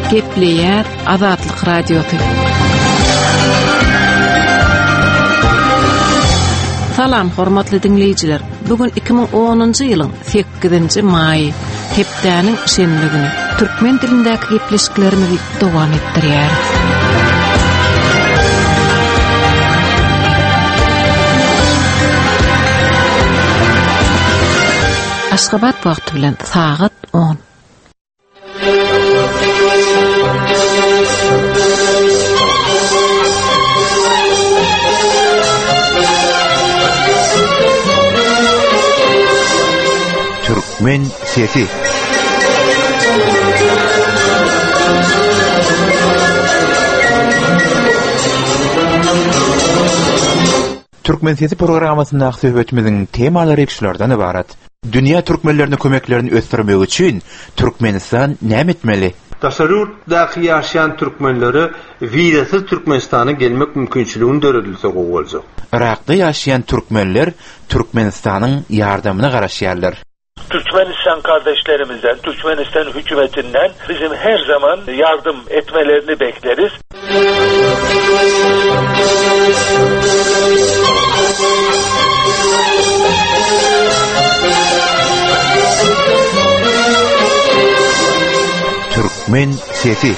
Gepleýär Azatlyk Radiosu. Salam hormatly dinleyijiler. Bugün 2010-njy ýylyň 8-nji maý, hepdäniň şenli güni. Türkmen dilindäki gepleşiklerimizi dowam etdirýär. Aşgabat wagty bilen saat 10. Türkmen sesi. Türkmen sesi programmasynda söhbetimizin temalary şulardan ibarat. Dünya türkmenlerine kömeklerini ösdürmek üçin Türkmenistan näme etmeli? Taşarrutdaky ýaşaýan türkmenleri wizasyz Türkmenistana gelmek mümkinçiligini döredilse gowaljak. Irakda ýaşaýan türkmenler Türkmenistanyň ýardamyna garaşýarlar. Türkmenistan kardeşlerimizden, Türkmenistan hükümetinden bizim her zaman yardım etmelerini bekleriz. Türkmen sesi.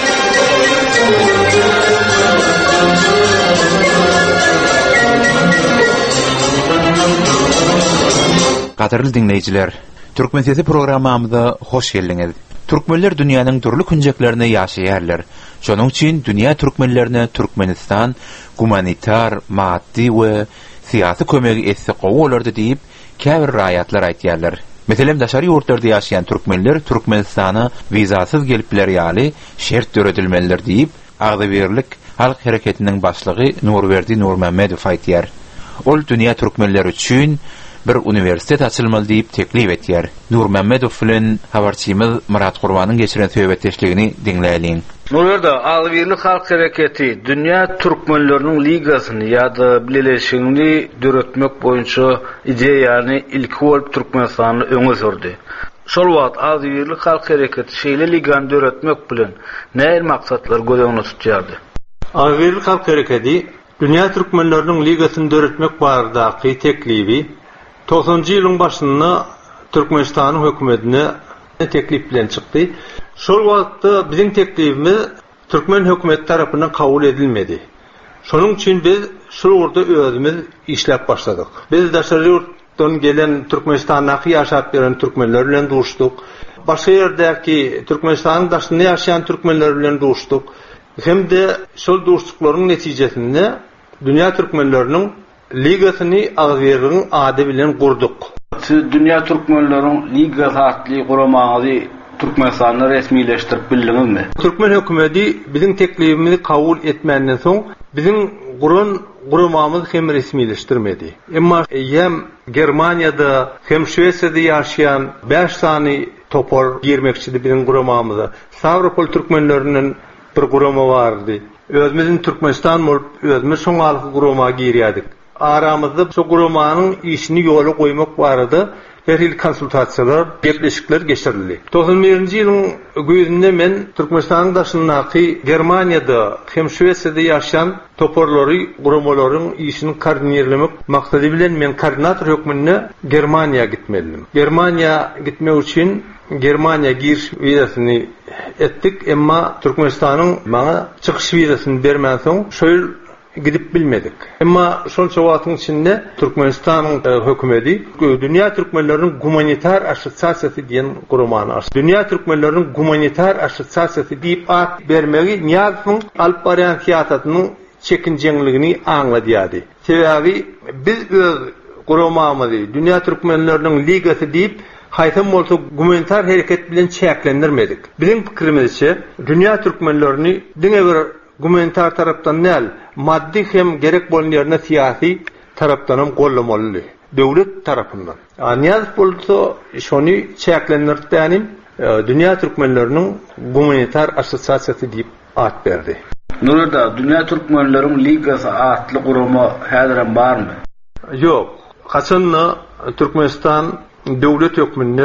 Gaderli dinleyijiler, Türkmen sesi programmamyza hoş geldiňiz. Türkmenler dünýäniň turly künjeklerinde ýaşaýarlar. Şonuň üçin dünýä türkmenlerine Türkmenistan humanitar, maddi we syýasy kömegi etse gowalardy diýip käbir raýatlar aýtýarlar. Meselem daşary ýurtlarda ýaşaýan türkmenler Türkmenistana wizasyz gelip ýaly şert döredilmeliler diýip Agdybirlik halk hereketiniň başlygy Nurberdi Nurmammedow aýtýar. Ol dünýä türkmenleri üçin bir universitet açylmaly diýip teklip etýär. Nurmammedow bilen habarçymyz Murat Gurbanyň geçiren söhbetdeşligini dinleýäliň. Nurberdi Agdybirlik halk hereketi dünýä türkmenleriniň ligasyny ýa-da bileşigini döretmek boýunça ideýany ilki bolup Türkmenistany öňe sürdi. Şol wagt Agdybirlik halk hereketi şeýle ligany döretmek bilen näme maksatlar gözeňde tutýardy? Agdybirlik halk hereketi dünýä türkmenleriniň ligasyny döretmek baradaky teklibi 90-njy ýylyň başynda Türkmenistanyň hökümetine teklip bilen çykdy. Şol wagtda biziň teklibimiz Türkmen hökümeti tarapyndan kabul edilmedi. Şonuň üçin biz şu ýurda özümiz işläp başladyk. Biz daşary ýurtdan gelen Türkmenistandaky ýaşap beren türkmenler bilen duşduk. Başga ýerdäki Türkmenistanyň daşynda ýaşaýan türkmenler bilen duşduk. Hemde şol duşduklaryň netijesinde dünýä türkmenleriniň ligasyny Agdybirligiň ady bilen gurduk. Siz dünýä türkmenleriň ligasy atly guramagy Türkmenistanyň resmileşdirip bildiňizmi? Türkmen hökümeti biziň teklibimizi kabul etmenden soň biziň guramamyzy hem resmileşdirmedi. Emma hem Germaniýada hem Şweýçarda ýaşaýan 5 sany topar girmekçidi biziň guramamyza. Stavropol türkmenleriniň bir gurama bardy. Özümiziň Türkmenistan bolup özümiz şoňaly gurama girýärdik. Aramızda şu gurumanyň işini ýola goýmak barady. Her ýyl konsultasiýalar, gepleşikler geçirildi. 91-nji ýylyň gözünde men Türkmenistanyň daşyndaky Germaniýada hem Şweýçarda ýaşaýan toporlary, gurumalaryň işini koordinerlemek maksady bilen men koordinator hökümine Germaniýa gitmedim. Germaniýa gitmek üçin Germaniýa giriş wizasyny etdik, emma Türkmenistanyň maňa çykyş wizasyny bermän soň şol gidip bilmedik. Emma şonça wagtyň içinde Türkmenistanyň hökümeti dünýä türkmenleriniň humanitar assosiasiýasy diýen gurumany açdy. Dünýä türkmenleriniň humanitar assosiasiýasy diýip at bermegi Niýazowyň alyp barýan siýasatynyň çekinjeňligini aňladýardy. Sebäbi biz öz gurumamyzy dünýä türkmenleriniň ligasy diýip haýsam bolsa humanitar hereket bilen çäklendirmedik. Biziň pikirimizçe dünýä türkmenlerini diňe bir humanitar tarapdan näl maddi hem gerek bolan ýerine syýasy tarapdan hem gollamaly. Döwlet tarapyndan. Niýaz bolsa şonu çäklendirdiň dünýä türkmenleriniň humanitar assosiasiýasy diýip at berdi. Nurda dünýä türkmenleriň ligasy atly gurama häzir barmy? Ýok. Haçanna Türkmenistan döwlet höküminde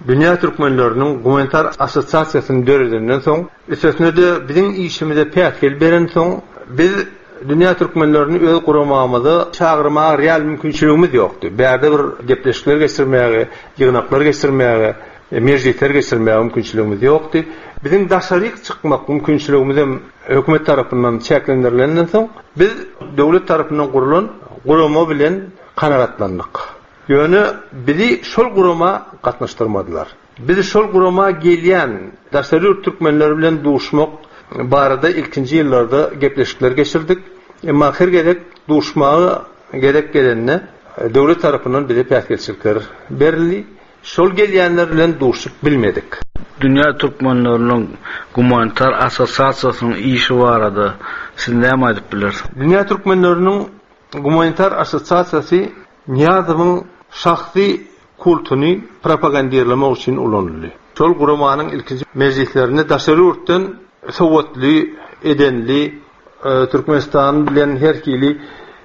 Dünya Türkmenlerinin Gumanitar Asosiasiýasyny döredenden soň, üstesine de bizim işimize pätkil beren soň, biz Dünya Türkmenlerini öz guramamyzy çağırmaga real mümkinçiligimiz ýokdy. Bärde bir gepleşikler geçirmäge, ýygnaklar geçirmäge, mejlisler geçirmäge mümkinçiligimiz ýokdy. Bizim daşaryk çykmak mümkinçiligimiz hem hökümet tarapyndan çäklendirilenden soň, biz döwlet tarapyndan gurulan gurama bilen kanagatlandyk. Ýöne bizi şol gurama gatnaşdyrmadylar. Bizi şol gurama gelýän daşary türkmenler bilen duşmak barada ilkinci ýyllarda gepleşikler geçirdik. Emma her gerek duşmagy gerek gelenne döwlet tarapyndan bize pätkilçilikler berildi. Şol gelýänler bilen duşup bilmedik. Dünya Türkmenlerinin Gumanitar Asosiasiýasynyň işi barada siz näme aýdyp bilersiz? Dünya Türkmenlerinin Gumanitar Asosiasiýasy Niýazowyň şahsy kultuny propagandaýalamak üçin ulanyldy. Şol guramanyň ilkinji mejlislerini daşary urtdan sowatly, edenli, Türkmenistan bilen herkili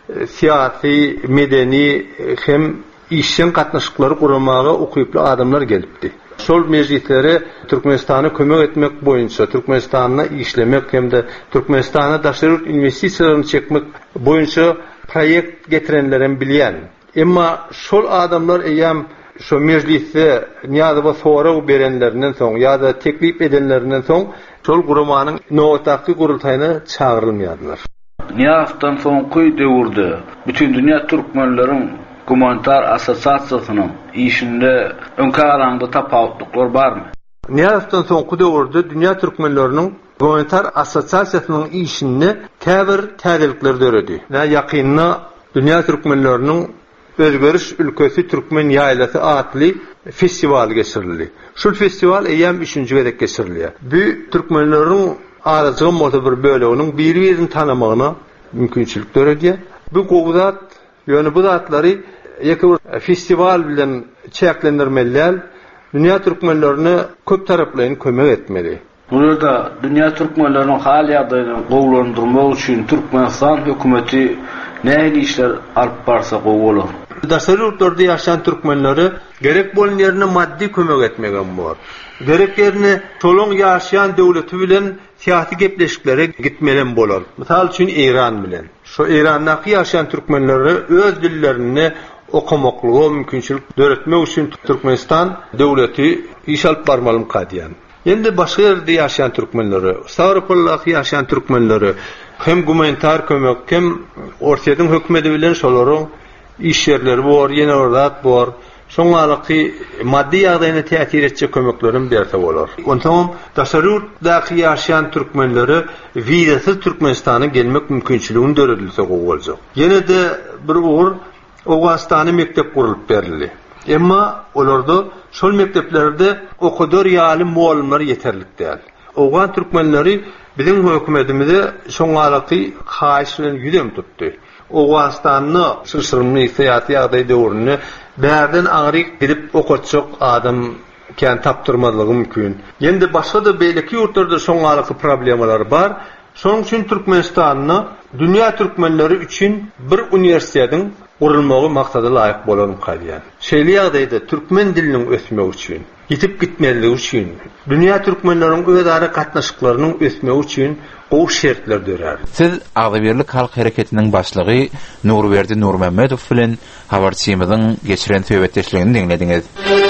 siyasi, medeni hem işin gatnaşyklary guramaga ukyply adamlar gelipdi. Şol mejlislere Türkmenistana kömek etmek boýunça, Türkmenistana işlemek hem de Türkmenistana daşary investisiýalaryny çekmek boýunça proýekt getirenlerem bilýän. Emma şol adamlar eýem şu mejliste Niýazowa soraw berenlerinden soň ýa-da teklip edenlerinden soň şol guramanyň nowatdaky gurultaýyna çağırylmaýardylar. Niýazowdan soňky döwürde bütün dünýä türkmenleriň Gumanitar Asosiasiýasynyň işinde öňkärangda tapawutlyklar barmy? Niýazowdan soňky döwürde dünýä türkmenleriniň Gumanitar Asosiasiýasynyň işinde täbir täzelikler döredi. Ýakynda dünýä türkmenleriniň Özgörüş ülkesi Türkmen Ýaýlasy adly festival geçirildi. Şol festival eýem 3-nji gezek geçirilýär. Bu türkmenleriň arazygy moda bir böleginiň bir-birini tanamagyna mümkinçilik döredi. Bu gowzat, ýöne bu zatlary ýeke bir festival bilen çäklendirmeliler. Dünýä türkmenlerini köp taraplaryň kömek etmeli. Burada dünýä türkmenleriniň hal ýagdaýyny gowlandyrmak üçin Türkmenistan hökümeti näme işler alyp barsa gowular. Daşary ýurtlarda ýaşaýan türkmenleri gerek bolan ýerine maddi kömek etmegen bolar. Gerek ýerine şolaň ýaşaýan döwleti bilen syýasy gepleşiklere gitmelen bolar. Mysal üçin Iran bilen. Şu Irandaky ýaşaýan türkmenleri öz dillerini okumaklygy mümkinçilik döretmek üçin Türkmenistan döwleti iş alyp barmaly kadýan. Endi başga ýerde ýaşaýan türkmenleri, Stavropoldaky ýaşaýan türkmenleri hem gumanitar kömek hem Orsiýadyň hökümeti bilen şolaryň iş yerleri bor, ýene ordat bor. Şoňalaky maddi ýagdaýyna täsir etjek kömeklerin berse bolar. Ondan daşary ýurtdaky ýaşaýan türkmenleri wizasyz Türkmenistana gelmek mümkinçiligini döredilse gowaljak. Ýene de bir ugur Owgastany mektep gurulyp berildi. Emma olarda şol mekteplerde okudur ýaly muallimler ýeterlik däl. Owgan türkmenleri bizim hökümetimize şoňalaky haýyş bilen ýüzem tutdy. Owgastanyny şyşyrmy syýasy ýagdaý döwrüne bärden aňryk gidip okutjak adam kän tapdyrmadygy mümkin. Endi başga da beýleki ýurtlarda şoňalaky problemalar bar. Şoň üçin Türkmenistanyny dünýä türkmenleri üçin bir universitetiň gurulmagy maksady laýyk bolan kalýan. Şeýle ýagdaýda türkmen diliniň ösmegi üçin, gitip gitmeligi üçin, dünýä türkmenleriň özara gatnaşyklarynyň ösmegi üçin gowy şertler dörer. Siz Agzybirlik halk hereketiniň başlygy Nurberdi Nurmammedow bilen habarçymyzyň geçiren söhbetdeşligini dinlediňiz.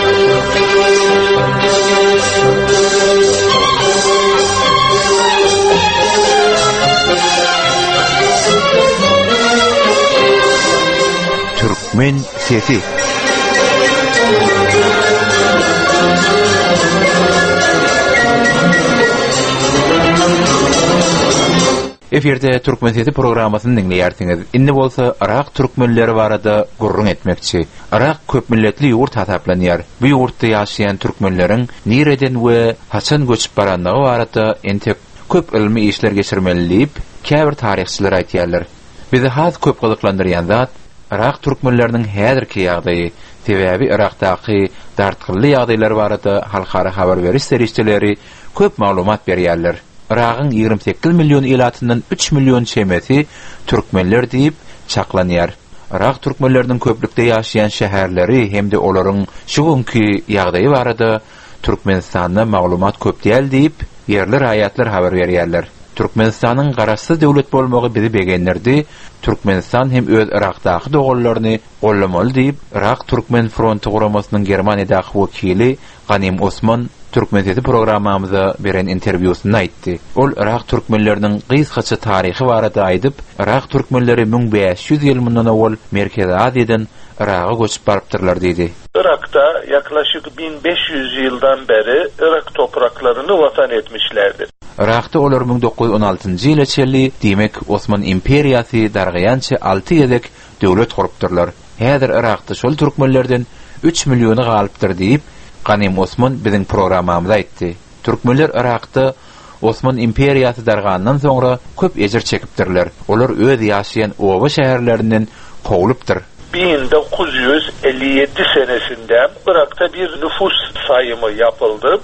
Türkmen sesi. Eferde Türkmen sesi programmasyny dinleýärsiňiz. Indi bolsa Irak türkmenleri barada gurrun etmekçi. Irak köp milletli ýurt hasaplanýar. Bu ýurtda ýaşaýan türkmenleriň nireden we haçan göçüp barandygy barada entek köp ilmi işler geçirmeliyip käbir taryhçylar aýtýarlar. Bizi has köp gyzyklandyrýan zat Irak türkmenleriniň häzirki ýagdaýy, sebäbi Irakdaky dartgyrly ýagdaýlar barada halkara habar beriş serişçileri köp maglumat berýärler. Irak'ın 28 milyon ilatından 3 milyon çemeti Türkmenler deyip çaklanýar. Irak türkmenlerinin köplükde ýaşaýan şäherleri hemde olaryň şu günkü ýagdaýy barada Türkmenistanda maglumat köp diýil diýip yerli raýatlar habar berýärler. Türkmenistanyň garaşsyz döwlet bolmagy bizi begenlerdi. Türkmenistan hem öz Irakdaky dogullarını gollamaly diýip Irak Türkmen fronty guramasynyň Germaniýadaky wekili Ganim Osman Türkmen programmamyza beren interwýusynda aýtdy. Ol Irak türkmenleriniň gysgaça taryhy barada aýdyp, Irak türkmenleri 1500 ýyl mundan awal Merkezi Aziýadan Irak'a göçüp barıptırlar dedi. Irak'ta yaklaşık 1500 yıldan beri Irak topraklarını vatan etmişlerdir. Irak'ta olar 1916-njy ýyla çelli, demek Osman imperiýasy dargaýança 6 ýedek döwlet gurupdyrlar. Häzir Irak'ta şol türkmenlerden 3 milyony galypdyr diýip Ganim Osman biziň programmamyzda aýtdy. Türkmenler Irak'ta Osman imperiýasy dargandan soňra köp ejir çekipdirler. Olar öz ýaşaýan oba şäherlerinden kowulypdyr. 1957 senesinde Irak'ta bir nüfus sayımı yapıldı.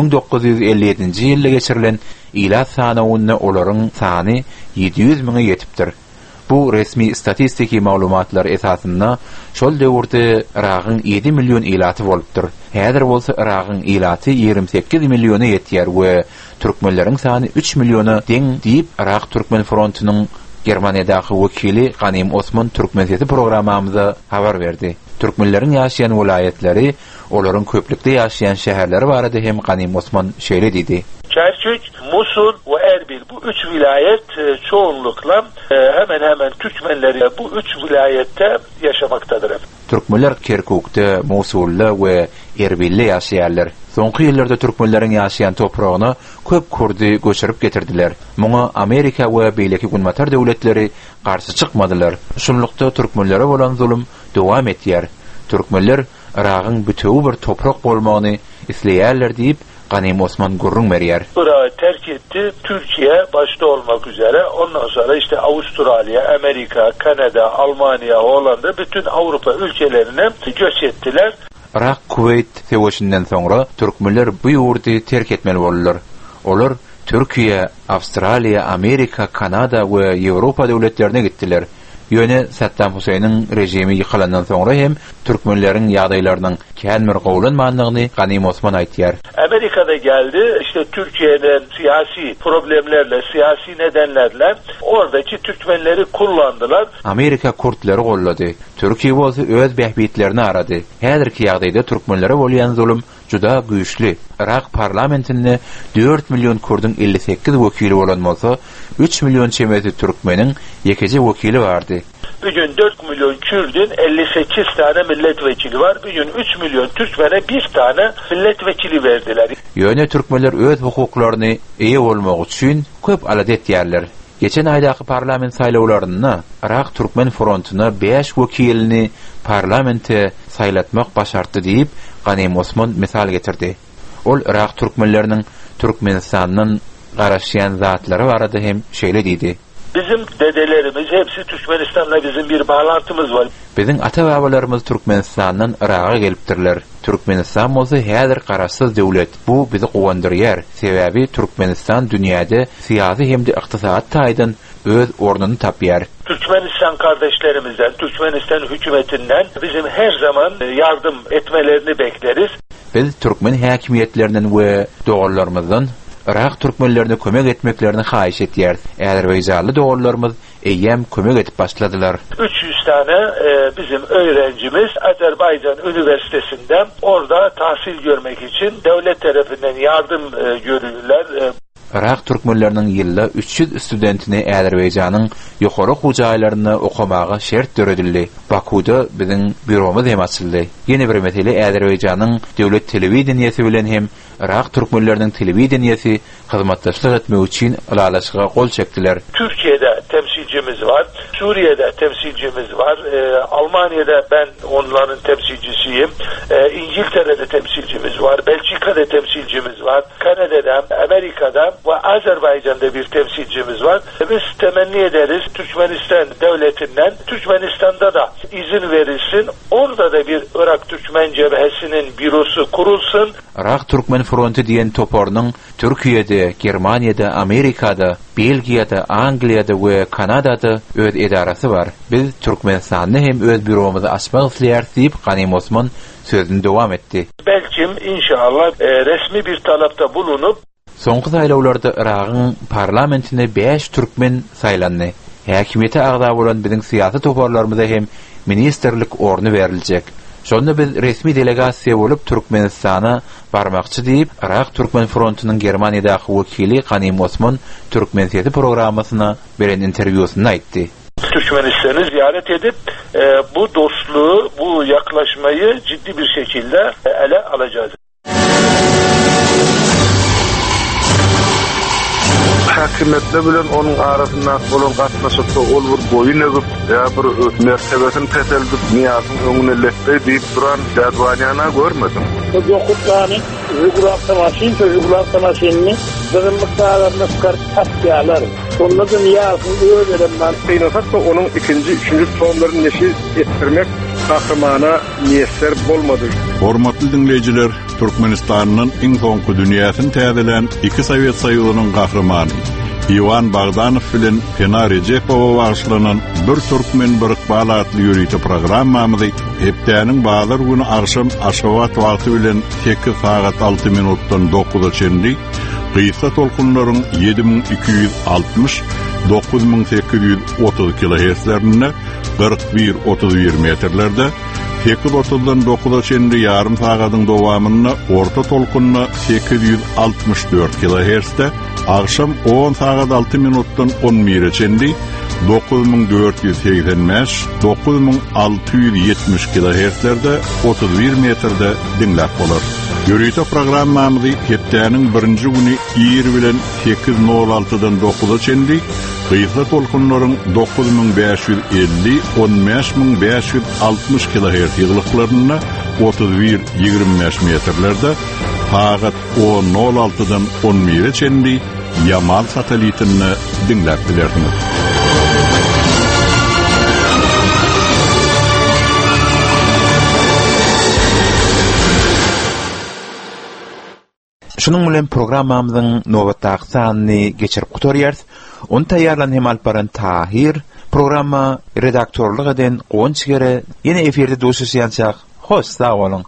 1957-nji ýylda geçirilen ila sanawyna olaryň sany 700 000 ýetipdir. Bu resmi statistiki maglumatlar esasında şol döwürde Iragyň 7 milyon ilaty bolupdyr. Häzir bolsa Iragyň ilaty 28 milyona ýetýär we türkmenleriň sany 3 milyona deň diýip Irak Türkmen frontynyň Germaniýadaky wekili Ganim Osman Türkmen programmamyza habar berdi. Türkmenleriň ýaşaýan vilayetleri, olaryň köplükde ýaşaýan şäherleri barada hem Ganim Osman şeýle diýdi. Kerkük, Musul ve Erbil bu 3 vilayet çoğunlukla hemen Türkmenleri bu 3 vilayette yaşamaktadır. Türkmenler Kerkükde, Musul'da we Erbil'de ýaşaýarlar. Soňky ýyllarda türkmenleriň ýaşaýan topragyna köp kurdy göçürip getirdiler. Muňa Amerika we beýleki günmatar döwletleri garşy çykmadylar. Şunlukda türkmenlere bolan zulüm dowam etýär. Türkmenler Iragyň bütöw bir toprak bolmagyny isleýärler diýip Ganim Osman gurrun berýär. Irak'ı terk etti. Türkiye başta olmak üzere. Ondan sonra işte Avustralya, Amerika, Kanada, Almanya, Hollanda bütün Avrupa ülkelerine göç ettiler. Irak Kuveyt sewişinden soňra türkmenler bu ýurdy terk etmeli boldylar. Olar Türkiýe, Avustralya, Amerika, Kanada we Ýewropa döwletlerine gitdiler. Ýöne Saddam Husaýnyň rejimi ýykylandan soňra hem türkmenleriň ýagdaýlarynyň känmir gowlanmandygyny Ganim Osman aýtýar. Amerika'da geldi. İşte Türkiye'nin siyasi problemlerle, siyasi nedenlerle oradaki Türkmenleri kullandılar. Amerika Kurtları gollady. Türkiýe bolsa öz behbitlerini arady. Häzirki ýagdaýda türkmenlere bolýan zulüm juda güýçli. Irak parlamentinde 4 milyon Kurdun 58 wekili bolan bolsa, 3 milyon çemeti Türkmeniň ýekiji wekili bardy. Bugün 4 milyon Kürdün 58 tane milletvekili var. Bugün 3 milyon Türkmen'e bir tane milletvekili verdiler. Ýöne türkmenler öz hukuklaryny eýe bolmak üçin köp aladet ýerler. Geçen aýdaky parlament saýlawlaryna Irak Türkmen frontyna 5 wekilini parlamente saýlatmak başardy diýip Ganim Osman misal getirdi. Ol Irak türkmenleriniň Türkmenistanyň garaşýan zatlary barada hem şeýle diýdi. Bizim dedelerimiz hepsi Türkmenistan'la bizim bir bağlantımız var. Bizim ata-babalarımız Türkmenistan'dan Irak'a gelipdirler. Türkmenistan bolsa häzir garaşsyz döwlet. Bu bizi gowandyrýar. Sebebi Türkmenistan dünýäde syýasy hem de ykdysat taýdan öz ornuny tapýar. Türkmenistan kardeşlerimizden, Türkmenistan hükümetinden bizim her zaman yardım etmelerini bekleriz. Biz Türkmen häkimiýetlerinden we dogullarymyzdan Irak türkmenlerine kömek etmeklerini haýyş etýär. Azerbaýjanly dogullarymyz eýem kömek etip başladylar. 300 tane bizim öğrencimiz Azerbaycan Üniversitesi'nde orada tahsil görmek için devlet tarafından yardım görürler. Irak türkmenleriniň ýylda 300 studentini Azerbaýjanyň ýokary hujaýlaryna okamaga şert töredildi. Bakuda biziň büromyz hem açyldy. Ýene bir mesele Azerbaýjanyň döwlet telewizionyasy bilen hem Irak türkmenleriniň telewizionyasy hyzmatdaşlyk etmek üçin alalaşyga gol çekdiler. Türkiye'de temsilcimiz var, Suriye'de temsilcimiz var, Almanya'da ben onların temsilcisiyim, İngiltere'de temsilcimiz var, Belçika'da temsilcimiz var, Kanada'da, Amerika'da ve Azerbaycan'da bir temsilcimiz var. Biz temenni ederiz Türkmenistan devletinden Türkmenistan'da da izin verilsin. Orada da bir Irak Türkmen cebhesinin bürosu kurulsun. Irak Türkmen Frontu diyen toporunun Türkiye'de, Germanya'da, Amerika'da, Belgiya'da, Angliya'da ve Kanada'da öz edarası var. Biz Türkmenistan'da hem öz büromuzu açmak istiyoruz deyip Ganim Osman sözünü devam etti. Belki inşallah resmi bir talapta bulunup soňky saýlawlarda Iraq'ın parlamentine 5 Türkmen saýlandy. Häkimete agda bolan biziň syýasy toparlarymyza hem ministerlik orny beriljek. Şonda biz resmi delegasiýa bolup Türkmenistana barmakçy diýip Irak Türkmen Frontunyň Germaniýadaky wekili Ganim Osman Türkmen siyasi programasyna beren interwýusynda aýtdy. Türkmenistan'ı ziyaret edip bu dostluğu, bu yaklaşmayı ciddi bir şekilde ele alacağız. Hakimiyetle bilen onun arasında bolan gatnaşykda ol bir boyun egip ya bir mertebesini peteldip niyazın öňüne letde diýip duran jadwanyana görmedim. Dokutlarni regular maşinini bizim miktarlarına çıkarıp tatbiyalar. Onlarda niyazın öýlerinden Hatta onun ikinci, üçüncü sonlarını neşir ettirmek kahramana niyetler bolmadı. Hormatly dinleýijiler, Türkmenistanyň iň soňky dünýäsini täzelen iki Sowet Soýuzynyň kahramany Ivan Bagdanow bilen Fena Rejepowa bagyşlanan bir Türkmen bir Iqbal adly ýürüýte programmamyzy hepdäniň bazar güni akşam Aşgabat wagty bilen 8 saat 6 minutdan 9-a çenli Gysga tolkunlaryň 7260 9830 kHz-lerinde 41-31 metrlerde 8:30-dan 9-a çenli yarım sagatyň dowamyna orta tolkunna 864 kHz-de akşam 10 saat 6 minutdan 11-e çenli 9485 9670 kHz-lerde 31 metrde dinläp bolar. Ýürüýte programmamyzy hepdäniň birinji güni ýer bilen 8:06-dan 9-a çenli Gysga tolkunlaryň 9550 15560 kHz ýyglyklarynda 31-25 metrlerde saat 10:06-dan 11-e çenli Yamal satelitini dinläp bilersiňiz. Şunun bilen programmamyzyň nowatdaky sanyny geçirip gutarýarys. Onu taýýarlan hem alparan Tahir, programma redaktorlyk eden Gonçgere ýene eferde duşuşýançak. Hoş sag bolun.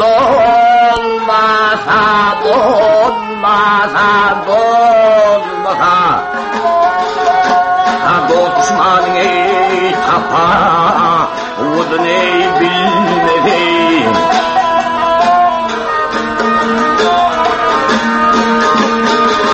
Düşmanın ey tapa, udun ey bilmedi.